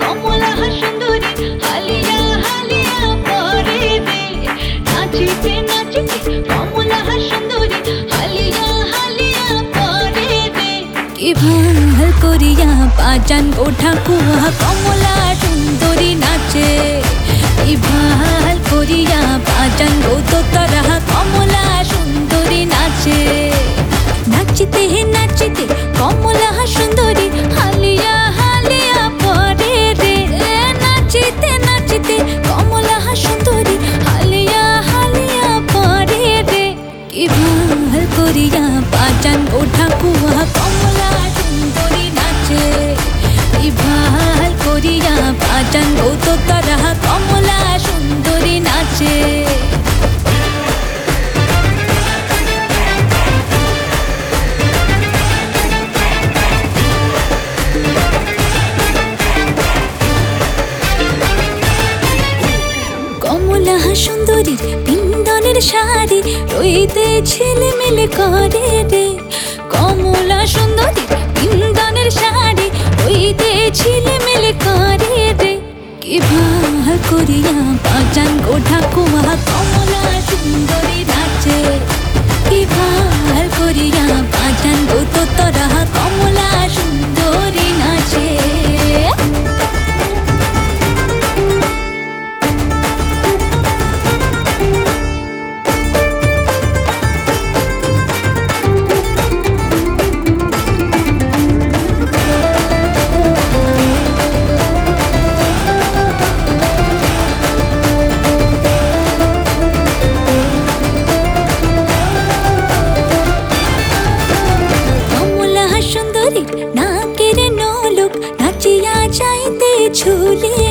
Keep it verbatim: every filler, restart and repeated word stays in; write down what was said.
কমলা সুন্দরী হালিয়া হালিয়া পরে রে নাচিতে নাচিতে কমলা সুন্দরী হালিয়া হালিয়া পরে রে কি ভাল করিয়া বাজান গো ঠাকুয়া কমলা সুন্দরী নাচে কি ভাল করিয়া বাজান গো দোতরা কমলা সুন্দরী নাচে নাচিতে নাচিতে কমলা সুন্দরী হালিয়া হালিয়া পরে রে নাচিতে নাচিতে কমলা সুন্দরী হালিয়া হালিয়া পরে রে কি ভাল করিয়া বাজান গো ঠাকুয়া কমলা সুন্দরী নাচে কি ভাল করিয়া বাজান গো দোতরা কমলা সুন্দরী নাচে কমলা সুন্দরীর পিন্দনের শাড়ি রইতে ঝিলমিল করে রে কমলা সুন্দরীর পিন্দনের শাড়ি রইতে ঝিলমিল করে রে কি ভাল করিয়া বাজান গো ঠাকুয়া কমলা সুন্দরী নাচে কি ভাল করিয়া বাজান গো দোতরা কমলা সুন্দরী নাচে নাকের নলক নাচিয়া যাইতে ঝুলি